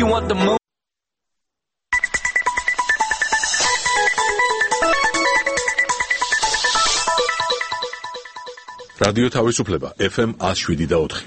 want the moon. რადიო თავისუფლება FM 107.4.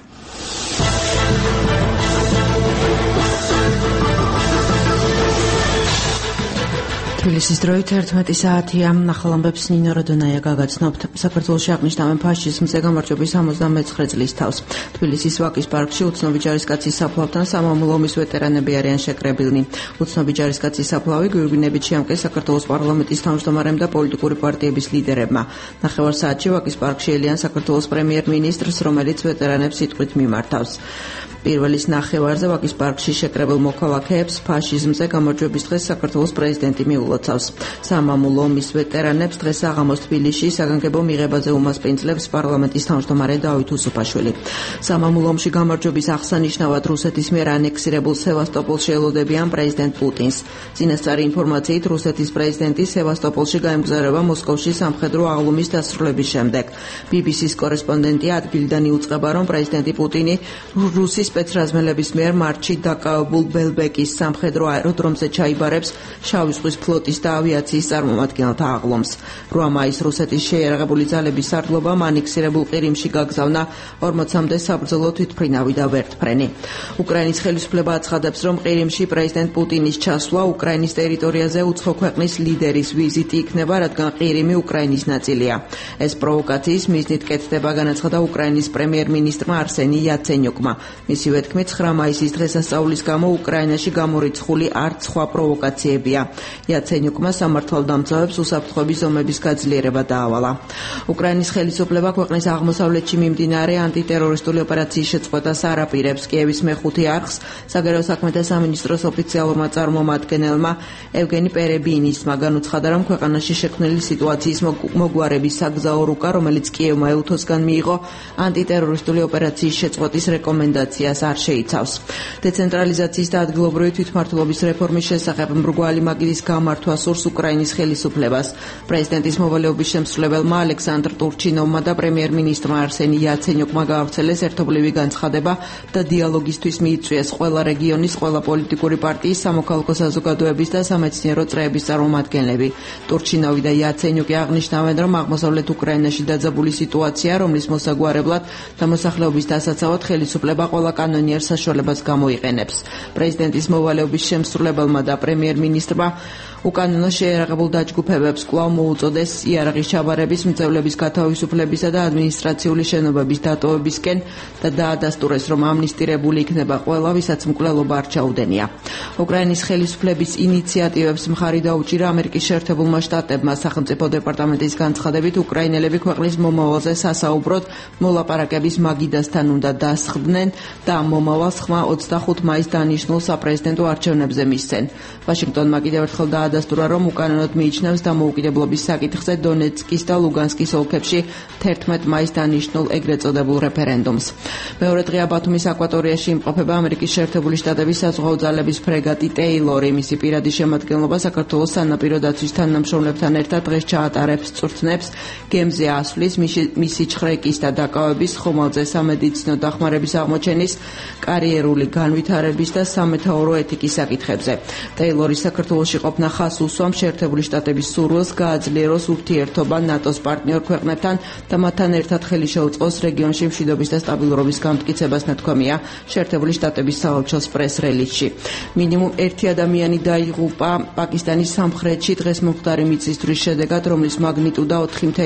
თბილისის დროით 11 საათია. ახალ ამბებს ნინო როდონაია გაგაცნობთ. საქართველოში აღნიშნავენ ფაშიზმზე გამარჯვების 79 წლის თავს. თბილისის ვაკის პარკში უცნობი ჯარისკაცის საფლავთან სამამულო ომის ვეტერანები არიან შეკრებილნი. უცნობი ჯარისკაცის საფლავი გვირგვინებით შეამკეს საქართველოს პარლამენტის თავმჯდომარემ და პოლიტიკური პარტიების ლიდერებმა. ნახევარ საათში ვაკის პარკში ელიან საქართველოს პრემიერ-მინისტრს, რომელიც ვეტერანებს სიტყვით მიმართავს. პირველის ნახევარზე ვაკის პარკში შეკრებილ მოქალაქეებს ფაშიზმზე გამარჯვების დღეს საქართველოს პრეზიდენტი მიულოცავს. სამამულო ომის ვეტერანებს დღეს საღამოს თბილისში საგანგებო მიღებაზე უმასპინძლებს პარლამენტის თავმჯდომარე დავით უსუფაშვილი. სამამულო ომში გამარჯვების აღსანიშნავად რუსეთის მიერ ანექსირებულ სევასტოპოლში ელოდებიან პრეზიდენტ პუტინს. წინასწარი ინფორმაციით რუსეთის პრეზიდენტი სევასტოპოლში გაემგზავრება მოსკოვში სამხედრო აღლუმის დასრულების შემდეგ. BBC-ს კორესპონდენტი ადგილიდან იუწყება, რომ პრეზიდენტი პუტინი რუსის სპეცრაზმელების მიერ მარტში დაკავებულ ბელბეკის სამხედრო აეროდრომზე ჩაიბარებს შავი ზღვის ფლოტის და ავიაციის წარმომადგენელთა აღლომს. 8 მაისს რუსეთის შეიარაღებული ძალების სარდლობამ ანექსირებულ ყირიმში გაგზავნა 40-მდე საბრძოლო თვითმფრინავი და ვერტმფრენი. უკრაინის ხელისუფლება აცხადებს, რომ ყირიმში პრეზიდენტ პუტინის ჩასვლა უკრაინის ტერიტორიაზე უცხო ქვეყნის ლიდერის ვიზიტი იქნება, რადგან ყირიმი უკრაინის ნაწილია. ეს პროვოკაციის მიზნით კეთდება, განაცხადა უკრაინის პრემიერ-მინისტრმა არსენი იაცენიუკმა. მისივე თქმით, 9 მაისის დღესასწაულის გამო უკრაინაში გამორიცხული არც სხვა პროვოკაციებია. იაცენიუკმა სამართალდამცავებს უსაფრთხოების ზომების გაძლიერება დაავალა. უკრაინის ხელისუფლება ქვეყნის აღმოსავლეთში მიმდინარე ანტიტერორისტული ოპერაციის შეწყვეტას არ აპირებს. კიევის მეხუთე არხს საგარეო საქმეთა სამინისტროს ოფიციალურმა წარმომადგენელმა ევგენი პერებინისმა განუცხადა, რომ ქვეყანაში შექმნილი სიტუაციის მოგვარების საგზაო რუკა, რომელიც კიევმა ეუთოსგან მიიღო, ანტიტერორისტული ოპერაციის შეწყვეტის რეკომენდაციას არ შეიცავს. დეცენტრალიზაციის და ადგილობრივი თვითმმართველობის რეფორმის შესახებ მრგვალი მაგიდის გამართვა სურს უკრაინის ხელისუფლებას. პრეზიდენტის მოვალეობის შემსრულებელმა ალექსანდრ ტურჩინოვმა და პრემიერ-მინისტრმა არსენი იაცენიუკმა გაავრცელეს ერთობლივი განცხადება და დიალოგისთვის მიიწვიეს ყველა რეგიონის, ყველა პოლიტიკური პარტიის, სამოქალაქო საზოგადოების და სამეცნიერო წრეების წარმომადგენლები. ტურჩინოვი და იაცენიუკი აღნიშნავენ, რომ აღმოსავლეთ უკრაინაში დაძაბული სიტუაცია, რომლის მოსაგვარებლად და მოსახლეობის დასაცავად ხელისუფლება ყველა კანონიერ საშუალებას გამოიყენებს. პრეზიდენტის მოვალეობის შემსრულებელმა და პრემიერ-მინისტრმა უკანონო შეიარაღებულ დაჯგუფებებს კვლავ მოუწოდეს იარაღის ჩაბარების, მძევლების გათავისუფლებისა და ადმინისტრაციული შენობების დატოვებისკენ და დაადასტურეს, რომ ამნისტირებული იქნება ყველა, ვისაც მკვლელობა არ ჩაუდენია. უკრაინის ხელისუფლების ინიციატივებს მხარი დაუჭირა ამერიკის შეერთებულმა შტატებმა. სახელმწიფო დეპარტამენტის განცხადებით, უკრაინელები ქვეყნის მომავალზე სასაუბროდ მოლაპარაკების მაგიდასთან უნდა დასხდნენ და ამ მომავალს ხმა 25 მაისს დანიშნულ საპრეზიდენტო არჩევნებზე მისცენ. ვაშინგტონმა კიდევ ერთხელ დაადასტურა, რომ უკანონოდ მიიჩნევს დამოუკიდებლობის საკითხზე დონეცკის და ლუგანსკის ოლქებში 11 მაისს დანიშნულ ეგრეთ წოდებულ რეფერენდუმს. მეორე დღეა ბათუმის აკვატორიაში იმყოფება ამერიკის შეერთებული შტატების საზღვაო ძალების ფრეგატი ტეილორი. მისი პირადი შემადგენლობა საქართველოს სანაპირო დაცვის თანამშრომლებთან ერთად დღეს ჩაატარებს წვრთნებს გემზე ასვლის, მისი ჩხრეკის და დაკავების, ხომალდზე სამედიცინო დახმარების აღმოჩენის, კარიერული განვითარების და სამეთაურო ეთიკის საკითხებზე. ტეილორი საქართველოში ყოფნა ხას უსვამს შეერთებული შტატების სურვილს გააძლიეროს ურთიერთობა ნატოს პარტნიორ ქვეყნებთან და მათთან ერთად ხელი შეუწყოს რეგიონში მშვიდობის და სტაბილურობის გამტკიცებას, ნათქვამია შეერთებული შტატების საელჩოს პრეს-რელიზში. მინიმუმ 1 ადამიანი დაიღუპა პაკისტანის სამხრეთში დღეს მომხდარი მიწისძვრის შედეგად, რომლის მაგნიტუდა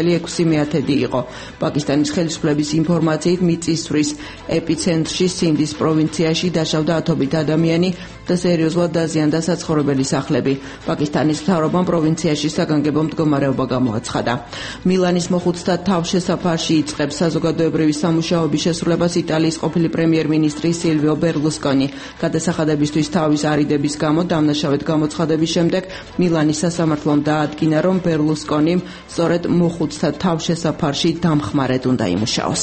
4.6 იყო. პაკისტანის ხელისუფლების ინფორმაციით მიწისძვრის ეპიცენტრში სინდის პროვინციაში დაშავდა 10 ადამიანი და სერიოზულად დაზიანდა საცხოვრებელი სახლები. პაკისტანის მთავრობამ პროვინციაში საგანგებო მდგომარეობა გამოაცხადა. მილანის მოხუცთა თავშესაფარში იწყებს საზოგადოებრივი სამუშაოების შესრულებას იტალიის ყოფილი პრემიერ-მინისტრი სილვიო ბერლუსკონი. გადასახადებისთვის თავის არიდების გამო დამნაშავედ გამოცხადების შემდეგ მილანის სასამართლომ დაადგინა, რომ ბერლუსკონიმ სწორედ მოხუცთა თავშესაფარში დამხმარედ უნდა იმუშაოს.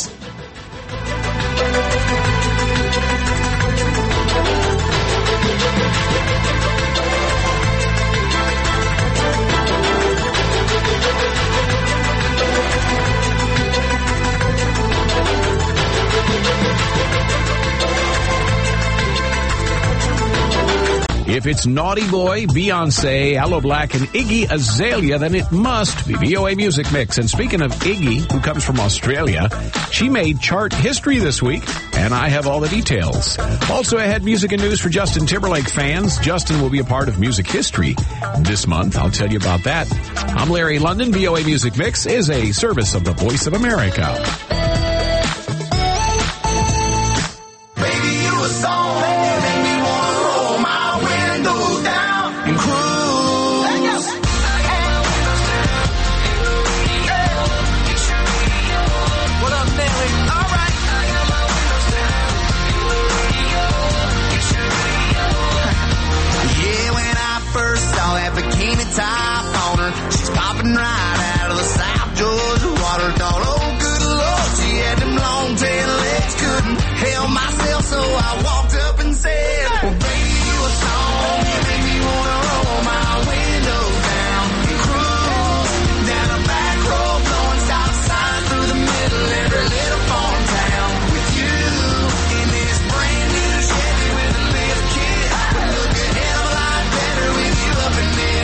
If it's Naughty Boy, Beyonce, Aloe Black, and Iggy Azalea, then it must be VOA Music Mix. And speaking of Iggy, who comes from Australia, she made chart history this week, and I have all the details. Also ahead, music and news for Justin Timberlake fans. Justin will be a part of Music History this month. I'll tell you about that. I'm Larry London. VOA Music Mix is a service of the Voice of America. Top on her, she's popping right out of the South Georgia water. Thought, oh good Lord, she had them long tail legs, couldn't help myself, so I walked up and said, well baby, you a song, you make me wanna roll my window down and cruise down a back road, blowing stop signs through the middle of every little farm town with you in this brand new Chevy with a lift kit. Would look a hell of a lot better with you up in there.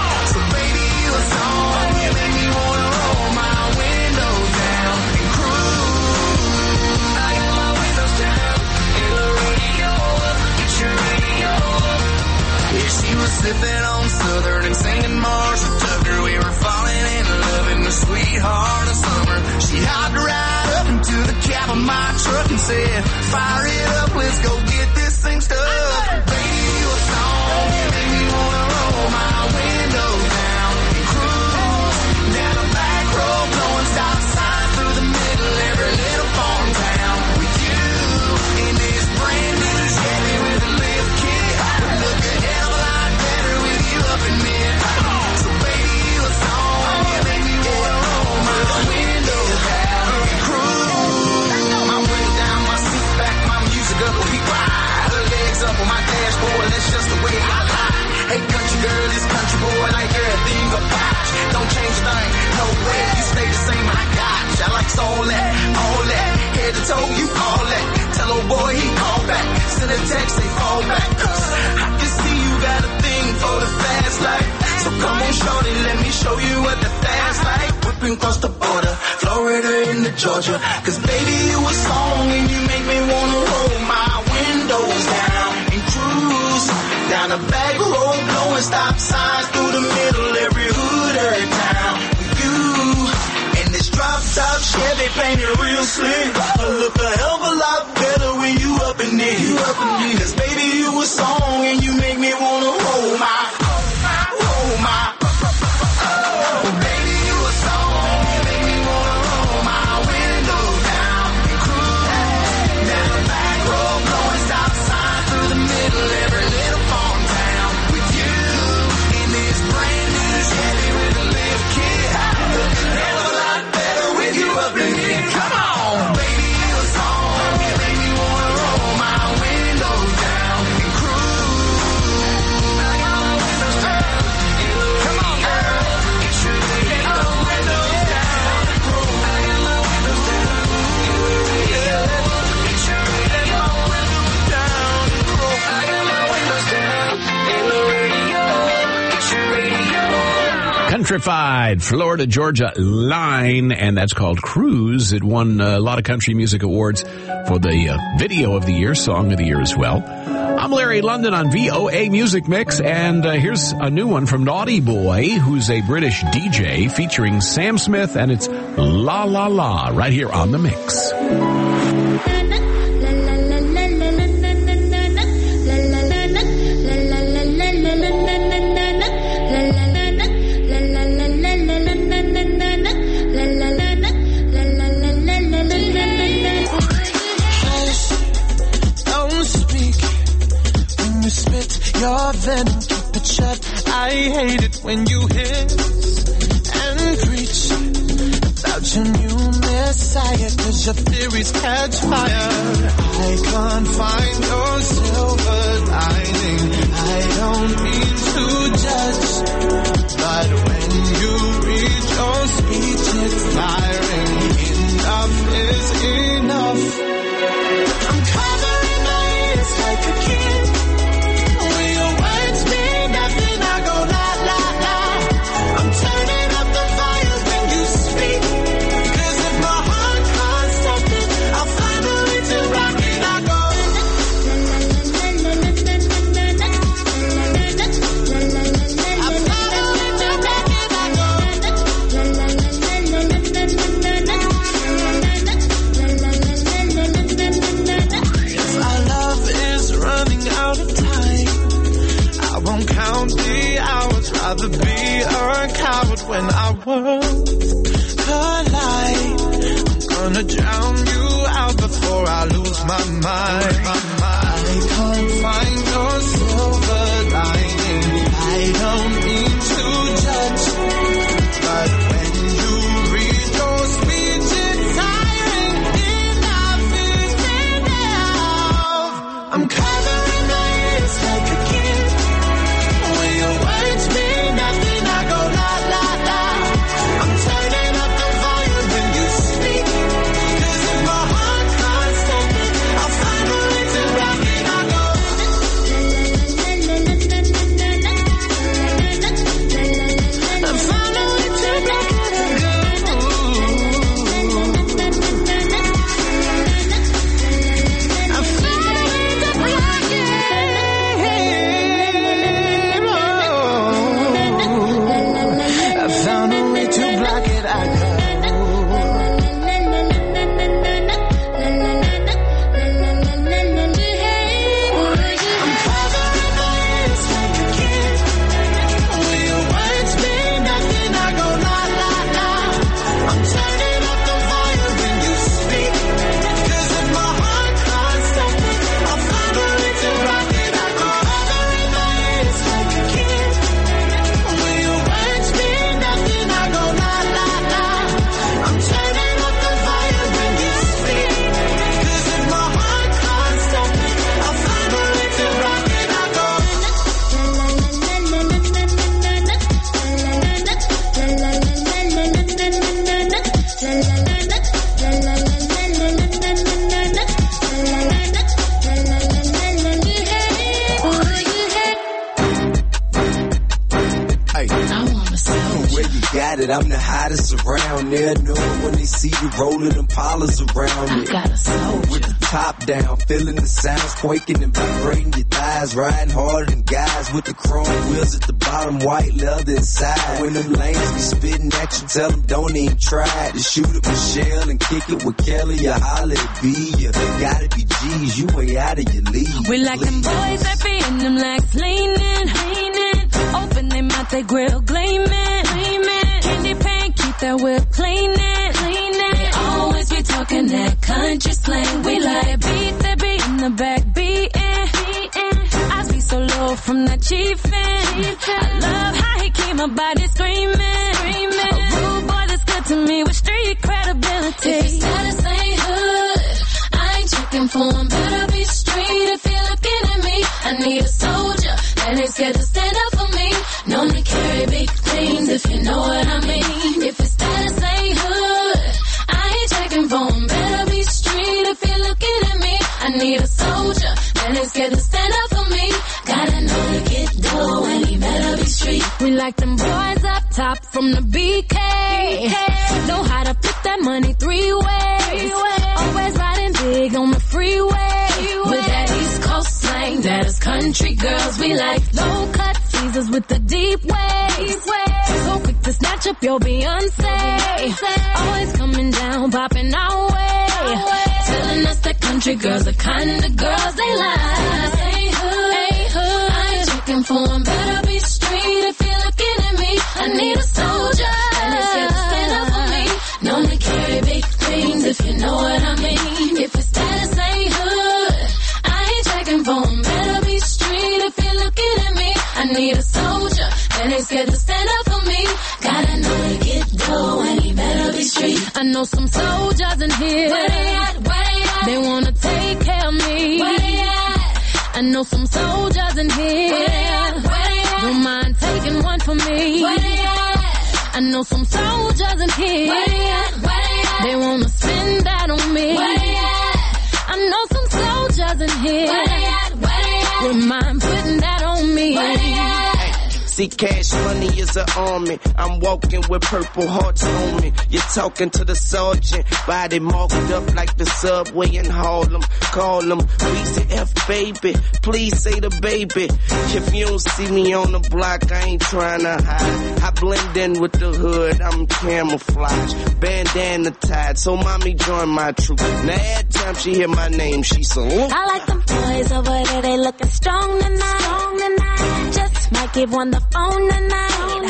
Sipping on Southern and singing Marshall Tucker. We were falling in love in the sweetheart of summer. She hopped right up into the cab of my truck and said, fire it up, let's go get this thing stuck. Baby, you a song, you make me wanna roll my window down and cruise down a back road, blowing stop signs through the middle of every little farm town with you in this brand new Chevy with a lift kit. Look a hell of a lot up in there. So baby, you a song, you make me wanna roll my window down and cruise. My window down, my seat back, my music up, we ride. Her legs up on my dashboard, that's just the way I lie. Hey country girl, this country boy, like everything about you. Don't change a thing, no way, you stay the same, I got you. I like all that, head to toe, you all that. Tell old boy he call back, send a text, they fall back. I can see you got a thing for the fast life. So come on shorty, let me show you what the fast life. Whipping across the border, Florida into Georgia. Cause baby you a song and you make me wanna roll my windows down and cruise down a back road, blowing stop signs through the middle, every hood, every town with you. And this drop top Chevy painted real slick, look a hell of a lot better when you up in there. Cause baby you a song and you make me wanna roll my. Oh, baby, you a song, you make me wanna roll my window down and cruise down the back road, blowing stop signs through the middle, every little farm town with you in this brand new Chevy with a lift kit. Look a hell of a lot better with you up in here. Come on, baby, you a song, you make me wanna roll my window down and cruise. Countrified Florida Georgia Line, and that's called Cruise. It won a lot of country music awards for the video of the year, song of the year as well. I'm Larry London on VOA Music Mix, and here's a new one from Naughty Boy, who's a British DJ, featuring Sam Smith, and it's La La La, right here on The Mix. Your venom, keep it shut. I hate it when you hiss and preach about your new messiah, 'cause your theories catch fire. I can't find your silver lining. I don't mean to judge, but when you read your speech, it's firing. Enough is enough. I'm covering my ears like a kid. Away rather be a coward when our worlds collide. I'm gonna drown you out before I lose my mind. I can't find your silver lining. I don't mean to judge, but when you read your speech, it's tiring enough, is enough. I'm covering my ears like a kid. When your words mean nothing, I go la la la. I'm turning up the volume when you speak, 'cause if my heart can't stand it, I'll find a way to rock it. I go. I found a way to rock it. I go. I found a way to rock it. I found a way to block it. I go. I'm covering my ears like a kid. When your words mean nothing, I go la la la. I'm turning up the volume when you speak, 'cause if my heart can't stop it, I'll find a way to rock it. I go. Covering my ears like a kid. When your words mean nothing, I go la la la. I'm turning up the volume when you speak, 'cause if my heart can't stop it, I'll find a way to rock it. I go. Where you got it, I'm the hottest around. They'll know it when they see you rolling them polars around me. got a soldier. With the top down, feeling the sounds quaking and vibrating your thighs, riding harder than guys with the chrome wheels at the bottom, white leather inside. When them lanes be spitting at you, tell them don't even try to shoot at Michelle and kick it with Kelly or holler at B. You gotta be G's, you way out of your league. We like them boys that be in them legs leaning, leaning. Open them out, they grill gleaming, gleaming. Candy paint, keep that whip cleaning, cleaning. They always be talking that country slang. We like beat that be in the back beating, beating. I be so low from that chiefin'. I love how he keep my body screaming, screaming. A rude boy that's good to me with street credibility. If his status ain't hood, I ain't checking for him. Better be street if you're looking at me. I need a soldier that ain't scared to stand up for me. Known to carry big things if you know what I mean. If his status ain't hood, I ain't checking for him. Better be street if you're looking at me. I need a soldier that ain't scared to stand up for me. Gotta know to get dough and he better be street. We like them boys up top from the BK. Know how to put that money three ways. Always riding big on the freeway. With that East Coast slang, that is country girls. We like low cut teasers with the deep waves. So quick to snatch up your Beyonce. Always coming down, popping our way. Telling us that country girls are kind of girls they like. Hey hood, I ain't checking for them. Better be street if you're looking at me. I need a soldier that is here to stand up for me. Known to carry big things if you know what I mean. If his status ain't hood, I ain't checking for him. Better be street if you're looking at me. I need a soldier that ain't scared to stand up for me. Gotta know to get dough and he better be street. I know some soldiers in here. Where they at? Where they at? They wanna take care of me. Where they at? I know some soldiers in here. Where they at? Where they at? Don't mind taking one for me. Where they at? I know some soldiers in here. Where they at? Where they at? They wanna spend that on me. Where they at? I know some soldiers in here. Where they at? Where they at? Don't mind putting that on me. Where they at? See, cash money is an army. I'm walking with purple hearts on me. You're talking to the sergeant, body marked up like the subway in Harlem. Call him BCF baby, please say the baby. If you don't see me on the block, I ain't trying to hide. I blend in with the hood, I'm camouflage. Bandana tied, so mommy join my troop. Now every time she hear my name, she salute. I like them boys over there, they looking strong tonight. Just might give one the phone tonight.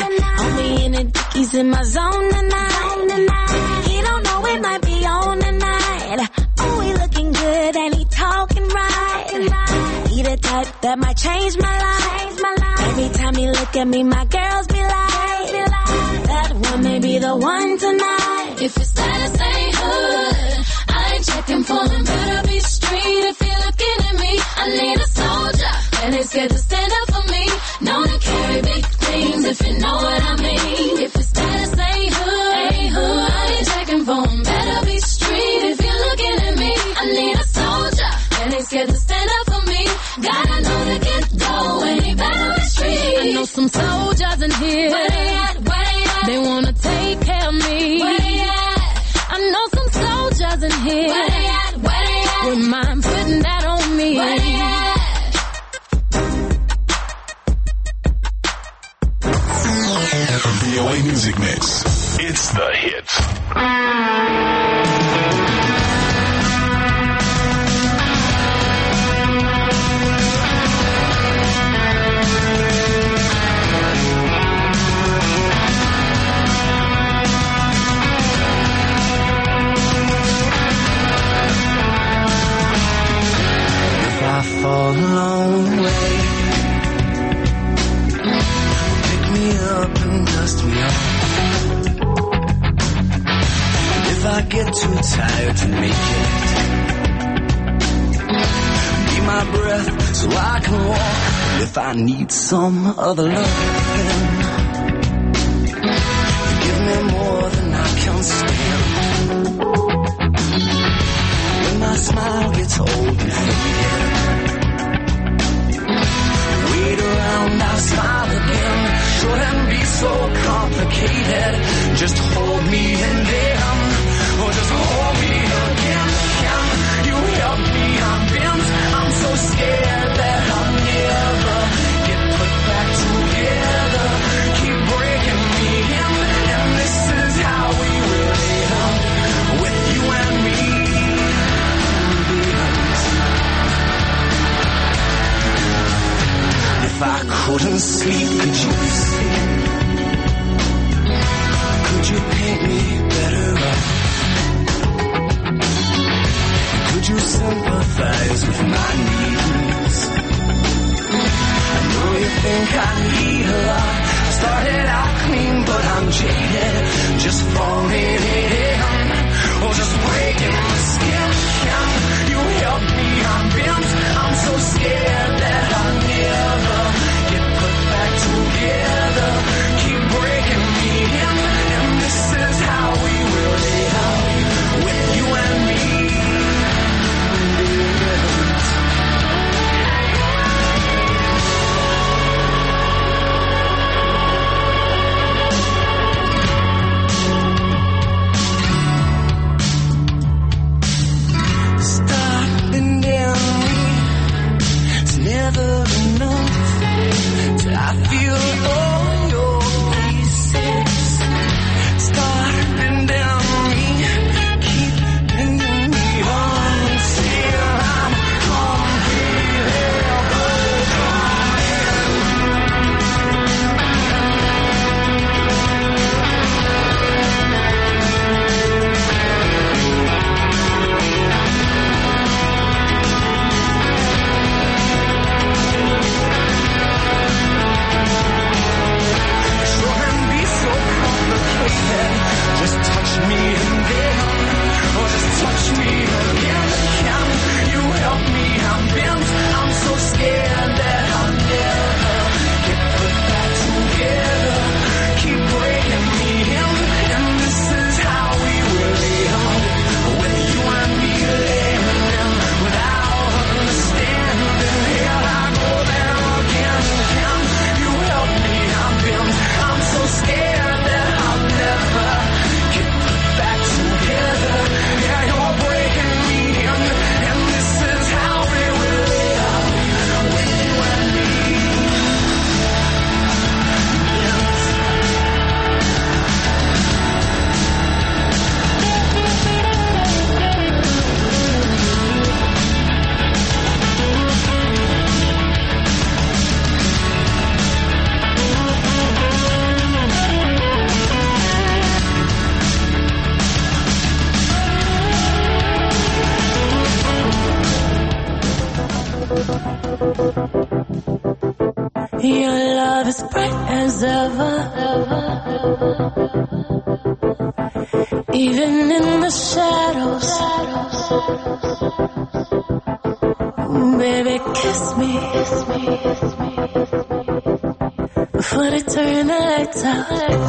Only in the dickies in my zone tonight. He don't know it might be on tonight. Oh, he looking good and he talking right. He the type that might change my life. Every time he look at me, my girls be like, that one may be the one tonight. If his status ain't hood, I ain't checking for him. Better be street if you're looking at me. I need a soldier and ain't scared to stand up for me. Known to carry big things if you know what I mean. If his status ain't hood, I ain't checking for him. Better be street if you're looking at me. I need a soldier and ain't scared to stand up for me. Gotta know to get dough and he better be street. I know some soldiers in here. Where they at? Where they at? They wanna take care of me. Where they at? I know some soldiers in here. Where they at? Where they at? Wouldn't mind putting that on me. Where they at? VOA Music Mix. It's the hits. I fall a long way. Pick me up and dust me off. If I get too tired to make it, be my breath so I can walk. If I need some other love, give me more than I can stand. When my smile gets old and faded, wait around, I'll smile again. Shouldn't be so complicated. Just hold me and then, or just hold me again. Can you help me? I'm bent. I'm so scared that I'll never get put back together. Keep breaking me in, and this is how we really end. With you and me. If I couldn't sleep, could you sing? Could you paint me better up? Could you sympathize with my needs? I know you think I need a lot. I started out clean, but I'm jaded. Just falling in, or just breaking my skin. Can you help me? I'm bent. I'm so scared that I'll never get put back together. Keep breaking me in, and this is how we will live. With you and me. Stop and down. Your love is bright as ever. Even in the shadows. Baby, kiss me. Before they turn the lights out.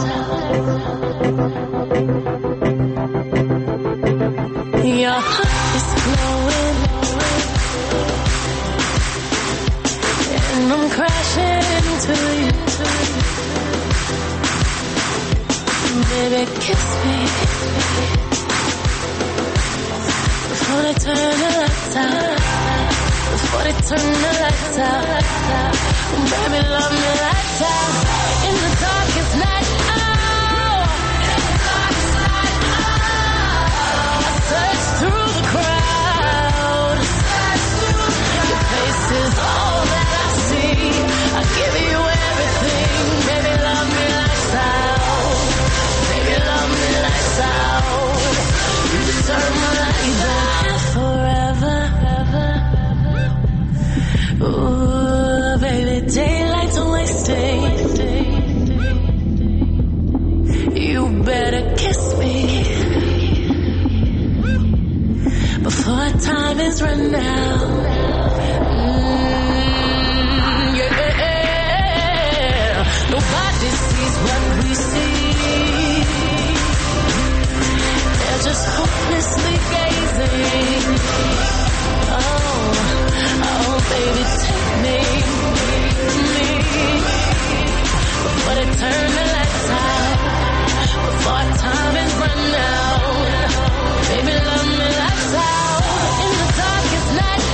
Your heart is glowing, and I'm crashing into you. Baby, kiss me before they turn the lights out. Before they turn the lights out. Baby, love me lights out. In the darkest night. Search through the crowd. Your face is all that I see. I give you everything. Baby, love me lights out. Baby, love me lights out. You deserve my lights out forever. Ooh, baby, daylight's wasting. You better kiss me before time is run out. Yeah. Nobody sees what we see. They're just hopelessly gazing. Oh, baby, take me. Before they turn the lights out. Before time is run out. Baby, love me lights out. In the darkest night,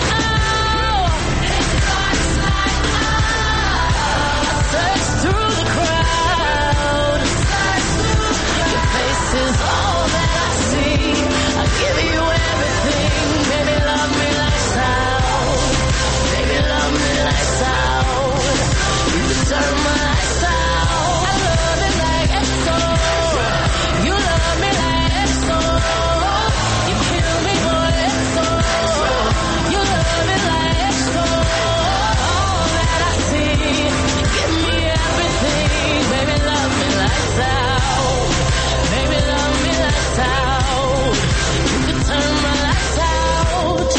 I search through the crowd. Your face is all that I see. I give you everything. Baby, love me lights out. Baby, love me lights out. You deserve my lights out. I love it like EXO. You love me like EXO. You kill me for EXO. You love me like EXO. All that I see. Give me everything. Baby, love me lights out. Baby, love me lights out. You can turn my lights out.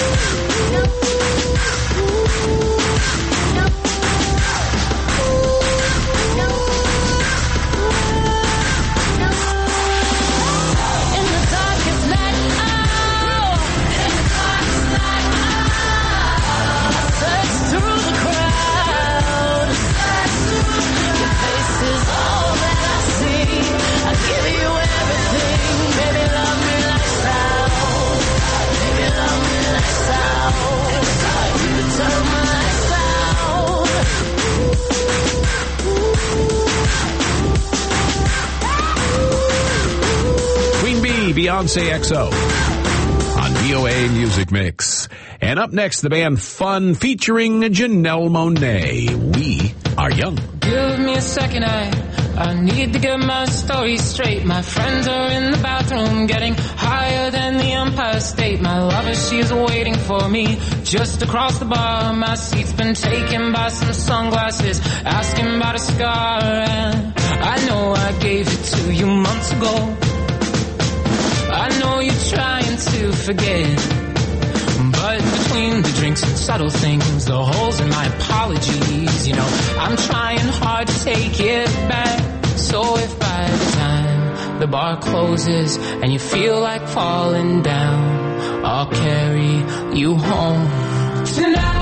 In the darkest night, I search through the crowd. Your face is all that I see. I give you everything. Baby, love me lights out. Baby, love me lights out. You can turn my lights out. Queen Bee, Beyonce XO on VOA Music Mix. And up next, the band Fun featuring Janelle Monáe. We are young. Give me a second, I need to get my story straight. My friends are in the bathroom getting higher than the Empire State. My lover, she's waiting for me just across the bar. My seat's been taken by some sunglasses, asking about a scar. And I know I gave it to you months ago. I know you're trying to forget, but between the drinks and subtle things, the holes in my apologies, you know, I'm trying hard to take it back. So if by the time the bar closes and you feel like falling down, I'll carry you home tonight.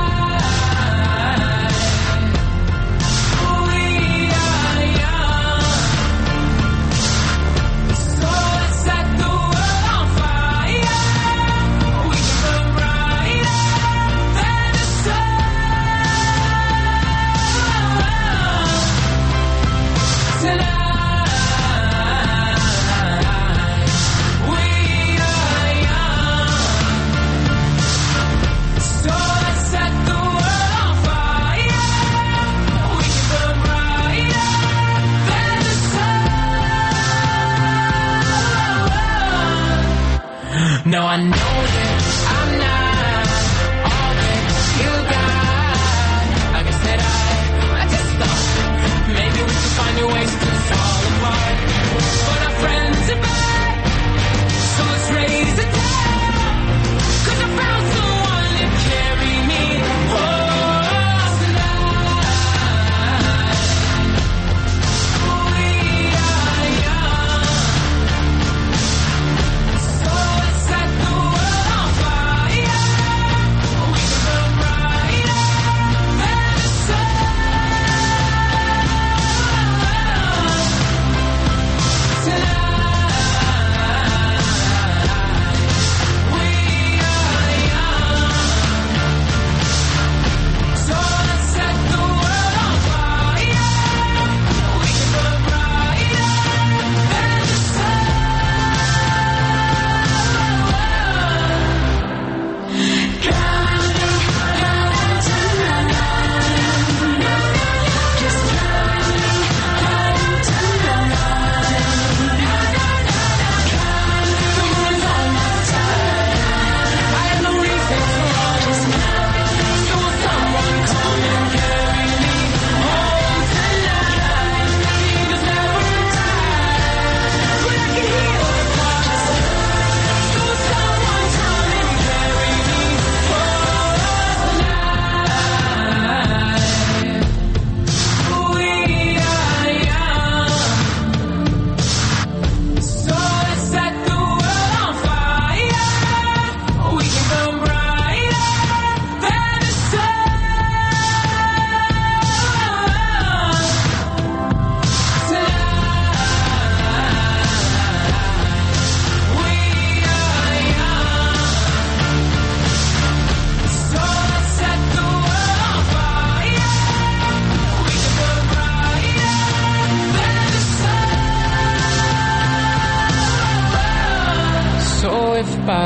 So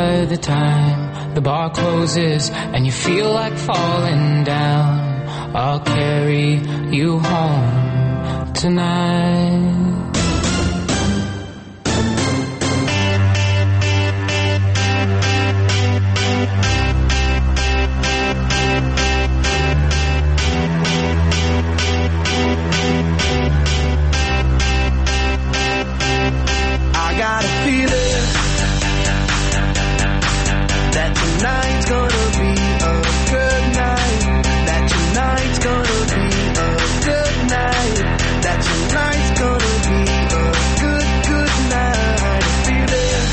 by the time the bar closes and you feel like falling down, I'll carry you home tonight. I got a feeling that tonight's gonna be a good night. That tonight's gonna be a good night. That tonight's gonna be a good night. A feeling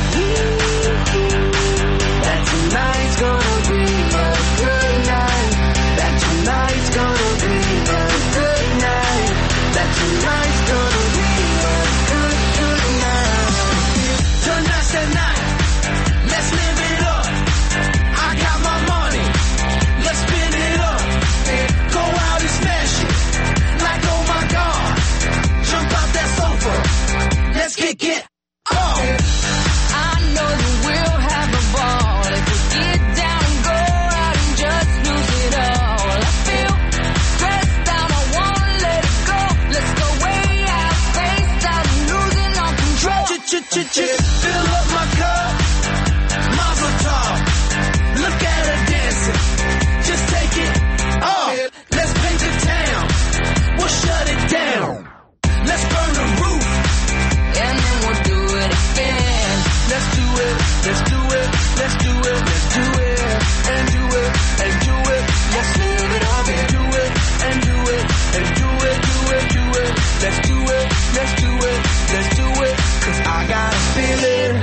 that tonight's gonna be a good night. That tonight's gonna be a good night. That tonight's gonna be a good night. Tonight's the night. Let's live it up. I got my money. Let's spin it up. Go out and smash it. Like, oh my God. Jump out that sofa. Let's kick it off. I know that we'll have a ball if we get down and go out and just lose it all. I feel stressed out, I wanna let it go. Let's go way out, spaced out, and losing all control. Fill up my cup. Mazel tov. Look at her dancing. Just take it off. Let's paint the town. We'll shut it down. Let's burn the roof. And then we'll do it again. Let's do it. Let's do it. Let's do it. Let's do it. And do it. And do it. Let's live it up and do it. And do it. And do it. Do it. Do it. Let's do it. Let's do it. Let's do it. 'Cause I got a feeling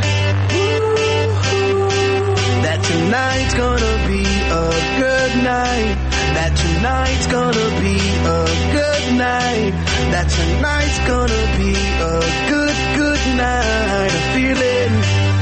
that tonight's gonna be a good night. That tonight's gonna be a good night. That tonight's gonna be a good night. A feeling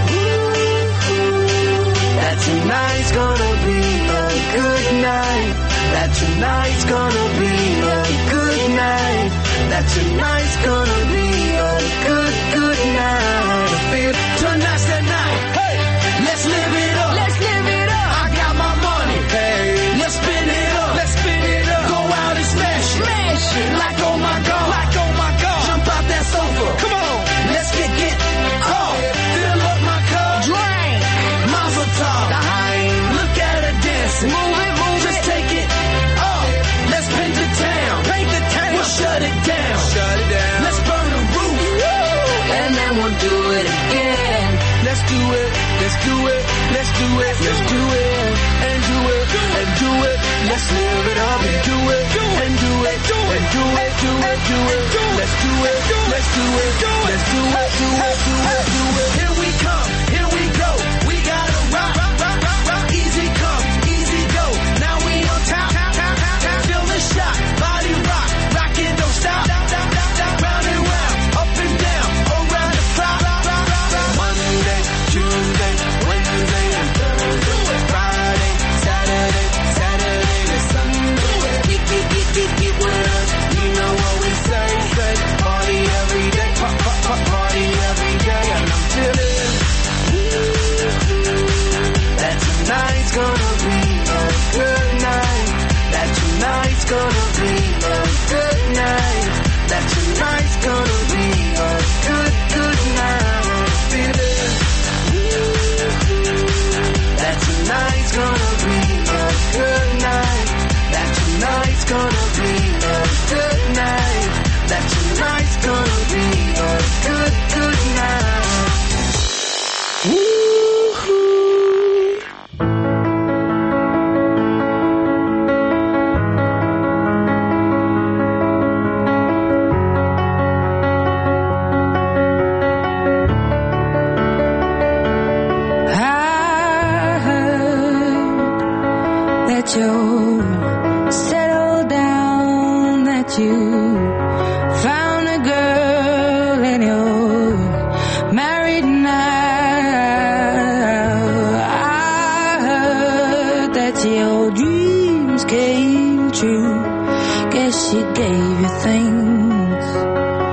that tonight's gonna be a good night. That tonight's gonna be a good night. That tonight's gonna be a good night. I feel tonight's the night. Hey, let's live it up. Let's live it up. I got my money. Hey, let's spin it up. Let's spin it up. Go out and smash it. Smash it. Like oh my God. Like oh my God. Jump out that sofa. Come on. Let's kick it off. Fill up my cup. Drink. Mazel tov. Look at her dancing. Move it. Just take it off. Let's paint the town. Paint the town. We'll shut it down. Shut it down. Let's burn the roof. And then we'll do it again. Let's do it. Let's do it. Let's do it. Let's do it. And do it. And do it. Let's live it up and do it. And do it. And do it. Do it. Do it. Let's do it. Let's do it. Let's do it. Do it. Do it. Do it. Here we come. Here we go. We gotta rock. Easy come. Easy go. Now we on top. Feel the shot. Body rock. Rock it. Don't stop. Round and round. Up and down. Around the clock. Monday, Tuesday, Wednesday, and Thursday. Friday, Saturday to Sunday. Get with us. You know what we say. Party every day. Party every day. And I'm feeling that tonight's gonna be a good night. That tonight's gonna be a good night. That tonight's gonna be a good night. Feeling that tonight's gonna be a good night. That tonight's gonna be a good night. That tonight's gonna be a good night. You settled down, that you found a girl and you're married now. I heard that your dreams came true. Guess she gave you things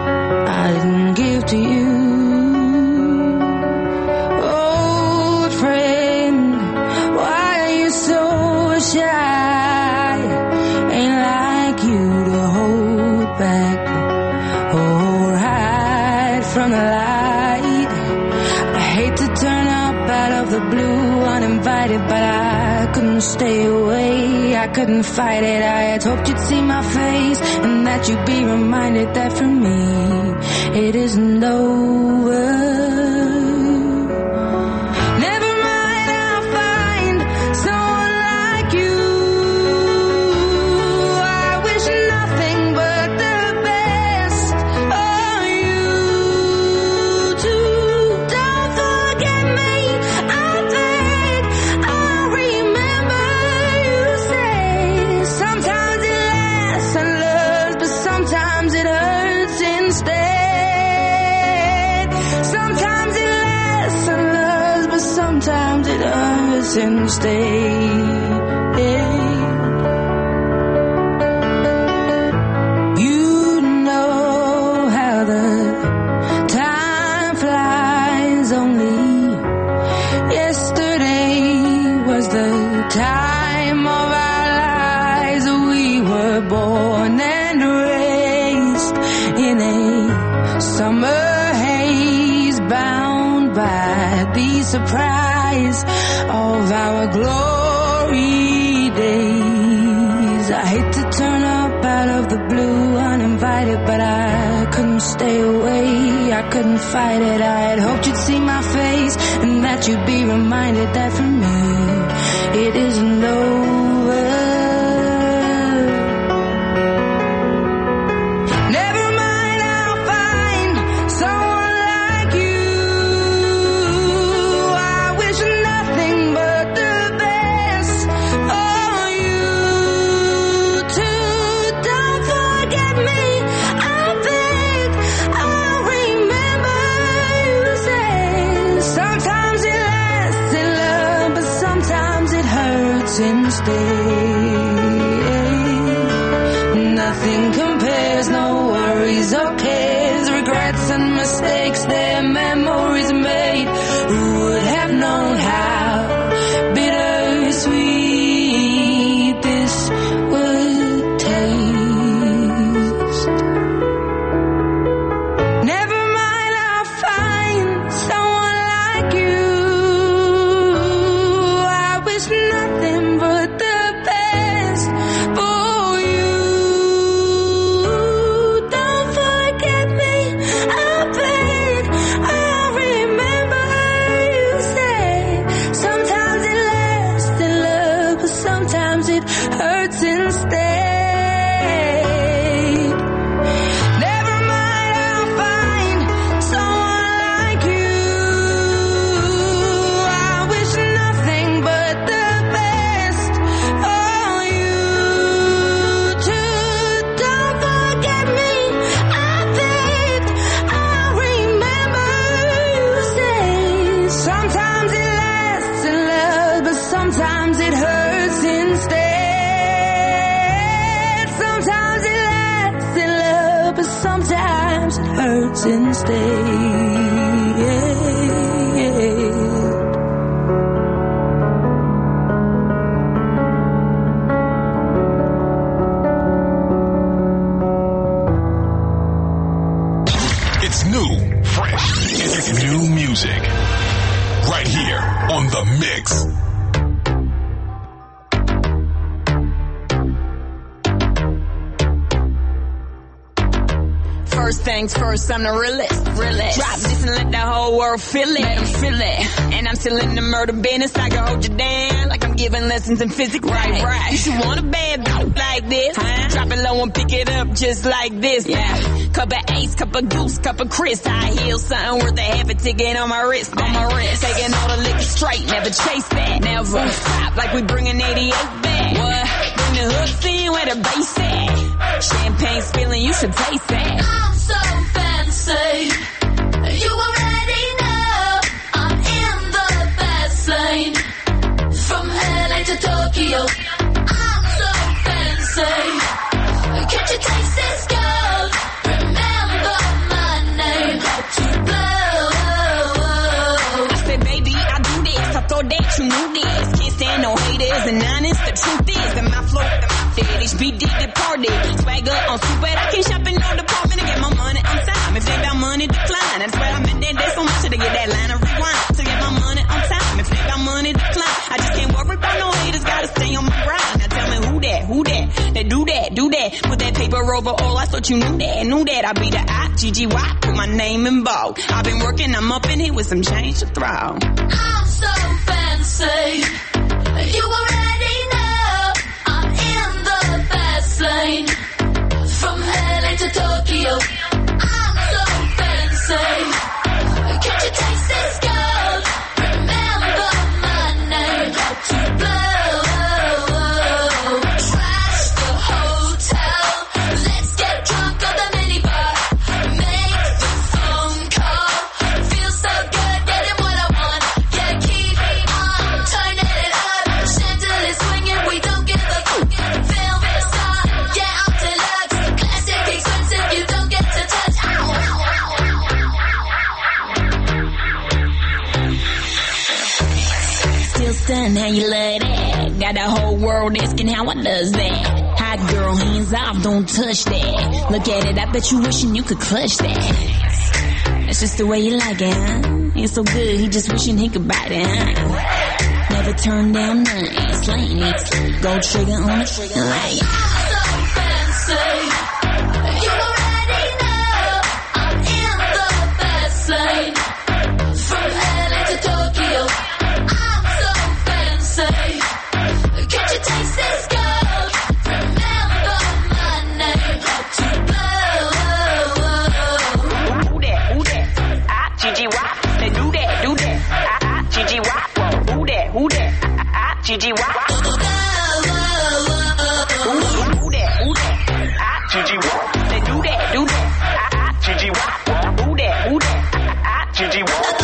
I didn't give to you. Old friends from the light. I hate to turn up out of the blue uninvited, but I couldn't stay away. I couldn't fight it. I had hoped you'd see my face and that you'd be reminded that for me it isn't over. And stay. You know how the time flies. Only yesterday was the time of our lives. We were born and raised in a summer haze, bound by the surprise of our glory days. I hate to turn up out of the blue uninvited, but I couldn't stay away. I couldn't fight it. I had hoped you'd see my face and that you'd be reminded that for me it isn't over. Nothing compares, no worries or cares, regrets and mistakes, their memories made. Who would have known how bittersweet this would taste? Never mind, I'll find someone like you. I wish nothing but the best for you. Don't forget me, I beg. I remember you say sometimes it lasts in love, but sometimes it hurts instead. Never mind, I'll find someone like you. I wish nothing but the best for you too. Don't forget me, I beg. I remember you say sometimes it lasts in love, but sometimes it hurts instead. Sometimes it lasts in love, but sometimes it hurts instead. It's new, fresh, it's new music. Right here on The Mix. First things first, I'm the realest. Drop this and let the whole world feel it. Let them feel it. And I'm still in the murder business. I can hold you down like I'm giving lessons in physics. Right. You should want a bad bitch like this. Huh? Drop it low and pick it up just like this. Yeah. Cup of Ace, cup of Goose, cup of Chris. I heal something worth a half a ticket on my wrist. Taking all the liquor straight, never chase that. Never stop like we bringing 88 back. What? Bring the hooks in where the bass at. Champagne spilling, you should taste that. I'm so fancy. You already know I'm in the fast lane. From LA to Tokyo, I'm so fancy. Can't you taste this gold? Remember my name. To blow. I said, baby, I do this. I thought that you knew this. Can't stand no haters and honest. The truth is that my flow, HBD departed. Swagger on stupid. I can't shop in no department to get my money on time. If they got money, decline. That's why that. Put that paper over all, I thought you knew that. I be the I-G-G-Y, put my name in bold. I've been working, I'm up in here with some change to throw. I'm so fancy, you already know. I'm in the fast lane, from LA to Tokyo. I'm so fancy, can't you taste this gold? Remember my name, got to blow. Trash the hotel, let's get drunk on the minibar. Make the phone call, feel so good, getting what I want. Yeah, keep on turning it up. Chandelier swinging, we don't give a fuck. Film star, yeah, I'm deluxe. Classic, expensive, you don't get to touch. Still stunned how you love that. Got the whole world asking how I does that. Hot girl, hands off, don't touch that. Look at it, I bet you wishing you could clutch that. That's just the way you like it, huh? It's so good, he just wishing he could bite it, huh? Never turn down nothing, slaying it. Gold trigger on the trigger like I'm so fancy, you already know. I'm in the fast lane, from LA to Tokyo. I'm so fancy, can't you taste this gold? Remember my name, got to blow. Who that? I-G-G-Y. They do that. I-G-G-Y. Who that? I-G-G-Y. Who that? I-G-G-Y. They do that. I-G-G-Y. Who that? I-G-G-Y.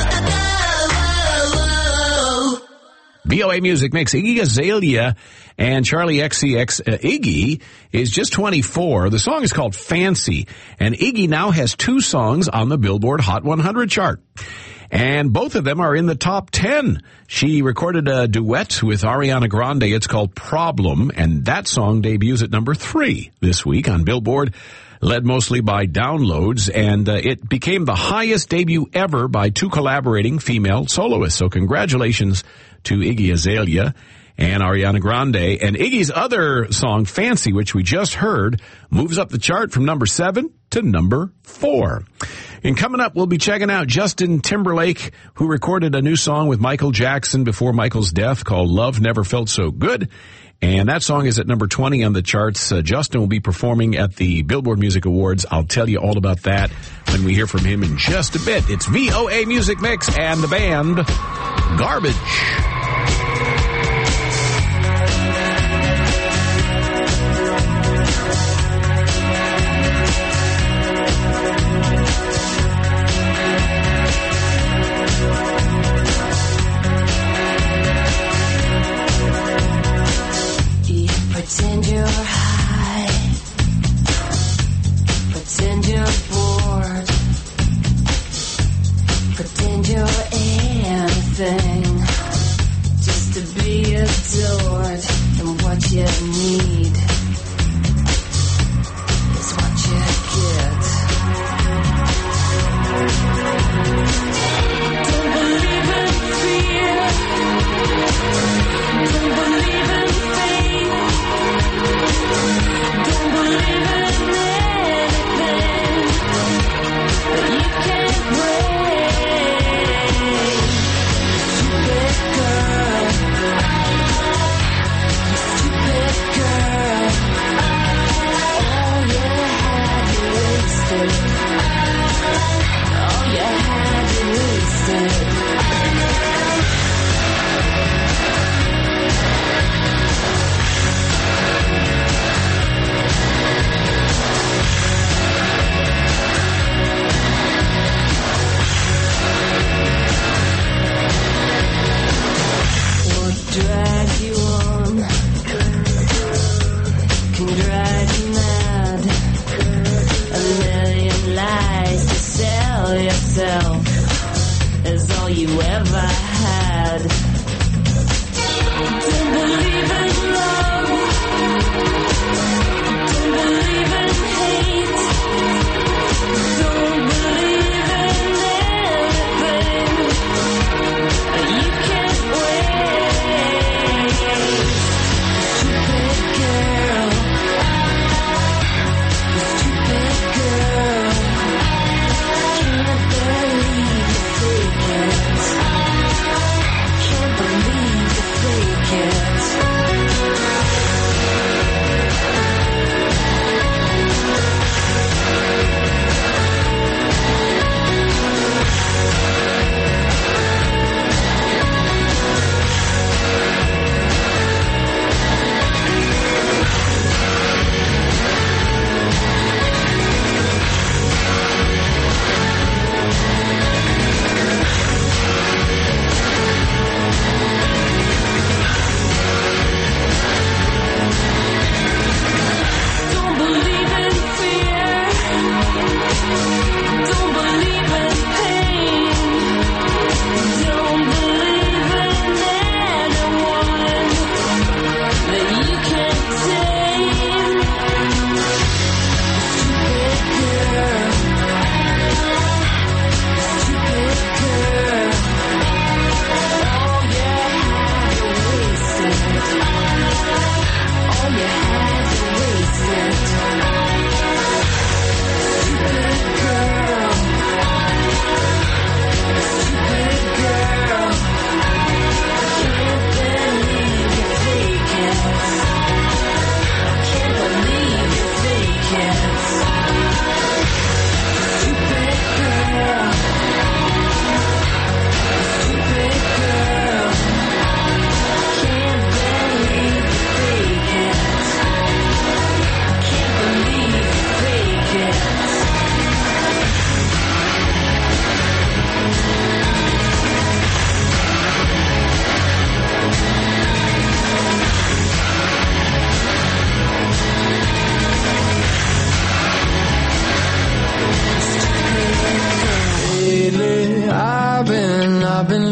VOA Music Mix. Iggy Azalea and Charlie XCX. Iggy is just 24. The song is called Fancy, and Iggy now has 2 songs on the Billboard Hot 100 chart. And both of them are in the top 10. She recorded a duet with Ariana Grande. It's called Problem, and that song debuts at number 3 this week on Billboard, led mostly by downloads, and it became the highest debut ever by 2 collaborating female soloists. So congratulations to Iggy Azalea and Ariana Grande. And Iggy's other song, Fancy, which we just heard, moves up the chart from number 7 to number 4. And coming up, we'll be checking out Justin Timberlake, who recorded a new song with Michael Jackson before Michael's death called Love Never Felt So Good. And that song is at number 20 on the charts. Justin will be performing at the Billboard Music Awards. I'll tell you all about that when we hear from him in just a bit. It's VOA Music Mix and the band Garbage. Pretend you're high, pretend you're bored, pretend you're anything, just to be adored. And what you need is what you get. Don't believe in fear, don't believe in fate. Don't believe in anything that you can't break. Stupid girl, stupid girl. All you had you wasted. All you had you wasted. Drag you on, can drive you mad. A million lies to sell yourself is all you ever had. Don't believe in love, don't believe in hate, don't believe in anything you can't wait. Stupid girl,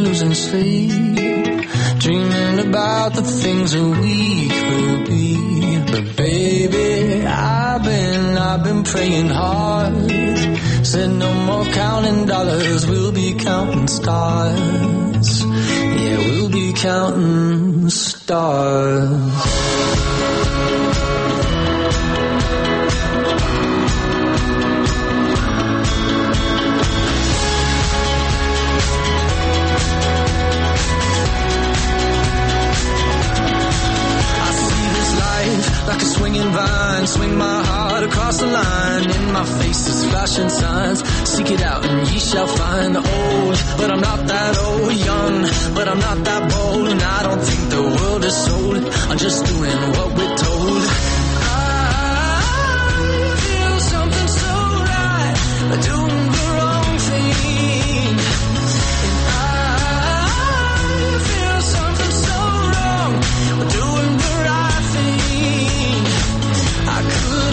losing sleep, dreaming about the things that we could be. But baby, I've been praying hard. Said no more counting dollars, we'll be counting stars. Yeah, we'll be counting stars. Like a swinging vine, swing my heart across the line. In my face is flashing signs. Seek it out and ye shall find. Old, but I'm not that old. Young, but I'm not that bold. And I don't think the world is sold. I'm just doing what we're told. I feel something so right, doing the wrong thing. And I feel something so wrong, doing the right thing. I could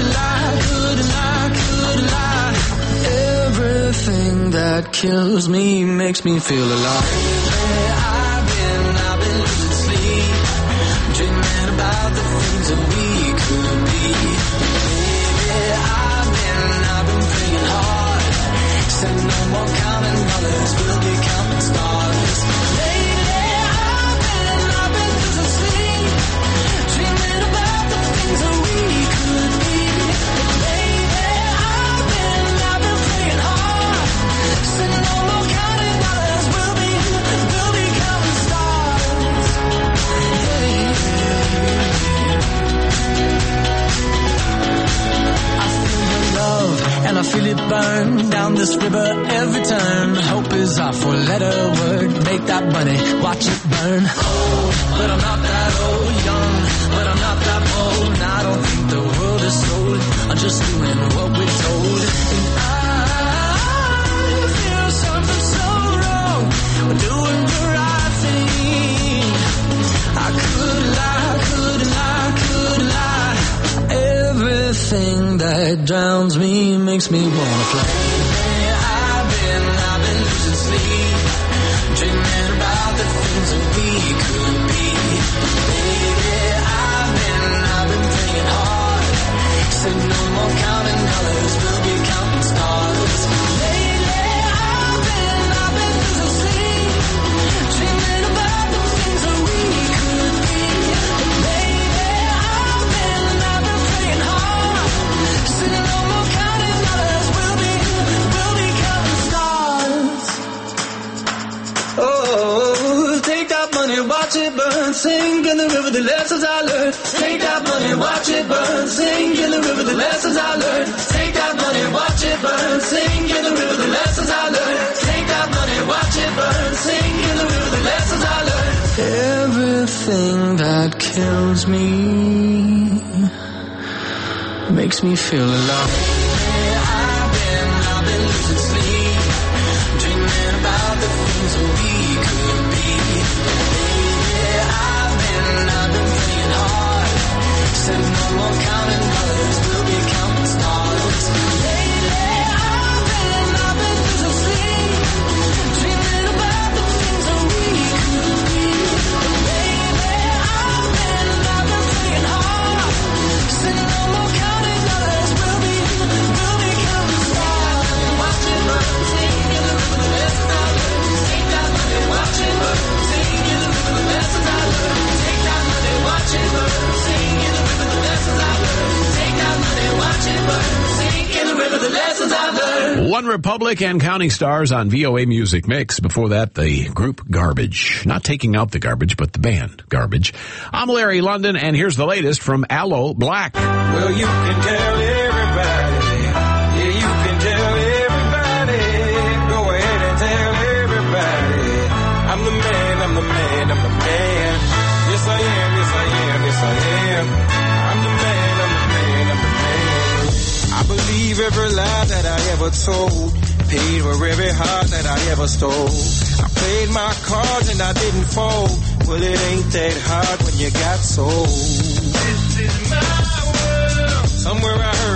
lie. Everything that kills me makes me feel alive. I've been losing sleep, dreaming about the things that we could be. Baby, I've been praying hard. Said no more counting dollars, we'll be counting stars. Lately, I've been losing sleep, dreaming about the things that we could be. Baby, I've been praying hard. Said no more counting dollars, we'll be counting stars. I feel your love and I feel it burn down this river every turn. Hope is our four-letter word. Make that money, watch it burn. Old, but I'm not that old. Young, but I'm not that bold. And I don't think the world is sold. I'm just doing what we're told. And I feel something so wrong. We're doing the right thing. I could lie. Everything that drowns me makes me wanna fly. I've been losing sleep, dreaming about the things that we could be. Baby, I've been praying hard. Said no more counting dollars, we'll be counting stars. Lately, I've been losing sleep, dreaming about the things that we could be. Baby, I've been praying hard. Said no more counting dollars, we'll be counting stars. Oh, take that money, watch it burn, sing in the river the lessons I learned. Take that money, watch it burn, sing in the river the lessons I learned. Take that money, watch it burn, sing in the river the lessons I learned. Take that money, watch it burn, sing in the river the lessons I learned. Everything that kills me makes me feel alive. I've been losing sleep, dreaming about the things that we could be. Baby, I've been praying hard. Said no more counting dollars, we'll be counting stars. Lately, I've been losing sleep, dreaming about the things that we could be. Baby, I've been praying hard. Said no more counting dollars, we'll be counting stars. Watch it burn, sing in the river the lessons I learned. Take that money, watch it burn, sing in the river the lessons I learned. Take that money, watch it burn, sing in the river the lessons I learned. Take that money, watch it burn, sing in the river the lessons I learned. One Republic and Counting Stars on VOA Music Mix. Before that, the group Garbage. Not taking out the garbage, but the band Garbage. I'm Larry London, and here's the latest from Aloe Black. Well, you can tell everybody. Yeah, you can tell everybody. Go ahead and tell everybody. I'm the man, I'm the man, I'm the man. Yes, I am, yes, I am, yes, I am. I'm the man, I'm the man, I'm the man. I believe every lie that I ever told. Paid for every heart that I ever stole. I played my cards and I didn't fold. Well, it ain't that hard when you got sold. This is my world. Somewhere I heard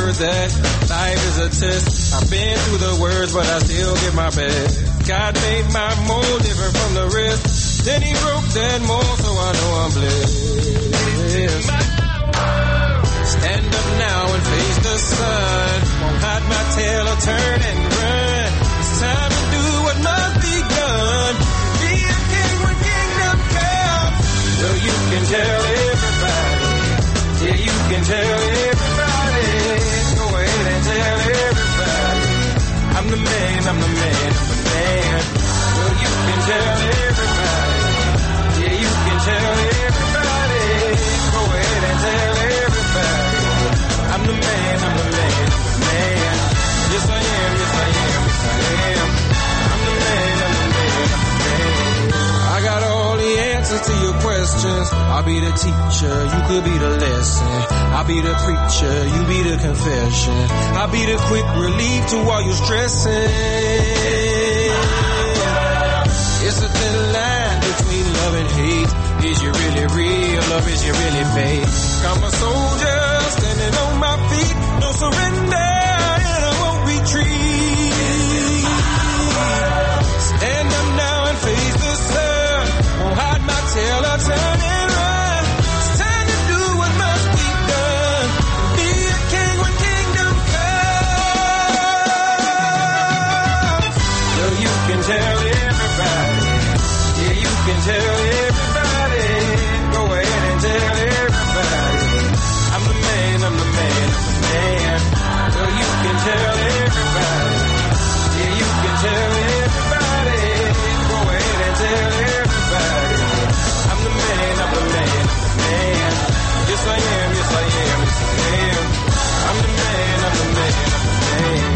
heard that life is a test. I've been through the worst, but I still give my best. God made my mold different from the rest. Then he broke that mold, so I know I'm blessed. Stand up now and face the sun. Won't hide my tail or turn and run. It's time to do what must be done. Be a king when kingdom comes. So you can tell everybody. Yeah, you can tell everybody. Go ahead and tell everybody. I'm the man, I'm the man, I'm the man. So you can tell everybody. Yeah, you can tell everybody. Go ahead and tell everybody. I'm the man, I'm the man, I'm the man. Yes I am, yes I am, yes I am. I'm the man, I'm the man, I'm the man. I got all the answers to your questions. I'll be the teacher, you could be the lesson. I'll be the preacher, you be the confession. I'll be the quick relief to all your stressing. It's a thin line between love and hate. Is you really real or is you really fake? I'm a soldier standing on my feet. No surrender and I won't retreat. Stand up now and face the sun. Won't hide my tail or turn and run. It's time to do what must be done. Be a king when kingdom comes. So you can tell everybody. Yeah, you can tell everybody. Go ahead and tell everybody. I'm the man, I'm the man, I'm the man. So you can tell everybody. Yeah, you can tell everybody. Go ahead and tell everybody. I'm the man, I'm the man, I'm the man. Yes I am, yes I am, yes I am. I'm the man, I'm the man, I'm the man.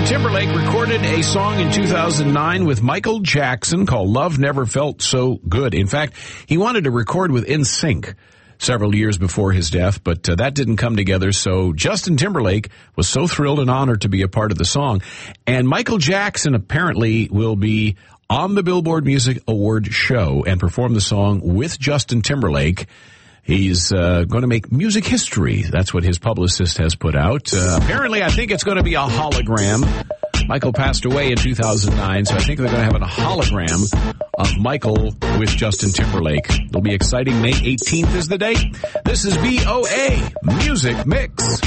Timberlake recorded a song in 2009 with Michael Jackson called Love Never Felt So Good. In fact, he wanted to record with NSYNC several years before his death, but that didn't come together. So Justin Timberlake was so thrilled and honored to be a part of the song. And Michael Jackson apparently will be on the Billboard Music Award show and perform the song with Justin Timberlake. He's going to make music history. That's what his publicist has put out. Apparently, I think it's going to be a hologram. Michael passed away in 2009, so I think they're going to have a hologram of Michael with Justin Timberlake. It'll be exciting. May 18th is the date. This is BOA Music Mix.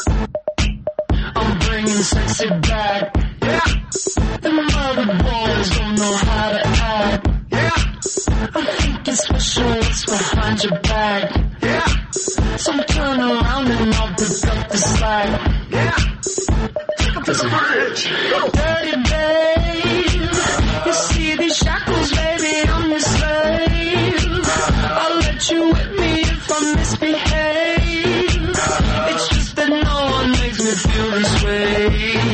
I'm bringing sexy back. Yeah. The mother boys don't know how to act. Yeah. I'm thinking special, what's behind your back? Yeah. So turn around and I'll pick up the slack. Yeah. Pick up this bridge. Dirty babe. You see these shackles, baby, I'm your slave. I'll let you whip me if I misbehave. It's just that no one makes me feel this way.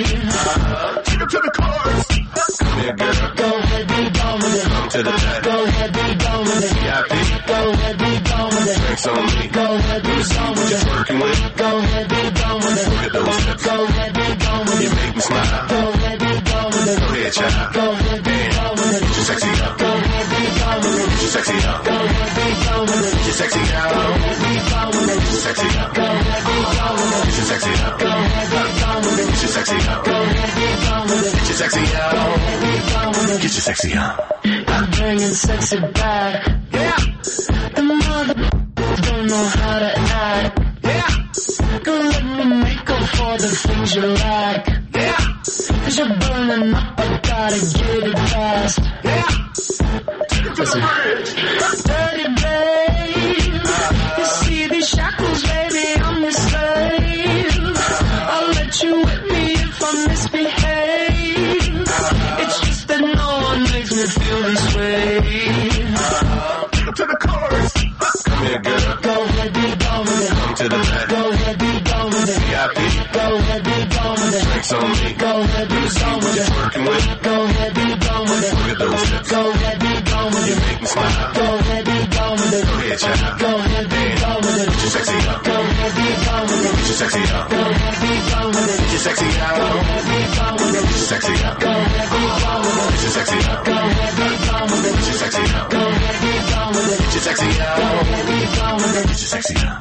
Take it to the chorus. Come here, girl. Go ahead, be gone with it. Come to the back. Go ahead, be gone with it. VIP. Go ahead, be gone with it. Drinks on me. Go ahead, be gone with it. Working with. Go ahead, be gone with it. Look at those hips. Go ahead, be gone with it. You make me smile. Go ahead, be gone with it. Go ahead, child. Go ahead, be gone with it. Get your sexy up. Go ahead, be gone with it. Get your sexy up. Go ahead, be gone with it. Get your sexy out. Go ahead, be gone with it. Get your sexy up. Go ahead, be gone with it. Get your sexy up. Go ahead, be gone with it. Get your sexy up. Go ahead, be gone with it. Get your sexy out. Go ahead, be gone with it. Get your sexy up. I'm bringing sexy back. Yeah. The mother don't know how to act. Yeah. Go let me make up for the things you lack. Yeah. Cause you're burning up, I gotta get it fast. Yeah. Listen. Dirty babe. You see these shackles, baby, I'm your slave. I'll let you whip me if I misbehave. It's just that no one makes me feel this way. Take it to the chorus. Come here, girl. Go ahead, be gone with it. Come to the back. Go ahead, be gone with it. VIP. Go ahead, be gone with it. Drinks on me. Go ahead, be gone with it. Working with. Go ahead, be gone with it. Look at those hips. Go ahead, be gone with it. You make me smile. Go ahead, be gone with it. Go ahead, child. Go ahead, be gone with it. Get your sexy up. Go ahead, be gone with it. Get your sexy up. Go ahead, be gone with it. Get your sexy out. Go ahead, be gone with it. Get your sexy up. Go ahead, be gone with it. Get your sexy up. Go ahead, be gone with it. Get your sexy up. Go ahead, be gone with it. Get your sexy out. Go ahead, be gone with it. Get your sexy up.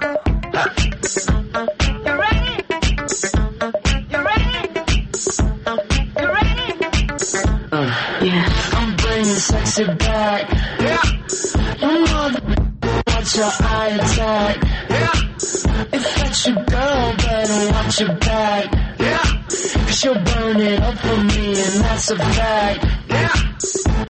You're ready. You're ready. You're ready. Yeah. I'm bringing sexy back. Yeah. You know the watch your eye attack. Yeah. If that's your girl, better watch your back. Yeah. Cause she'll burn it up for me, and that's a fact. Yeah.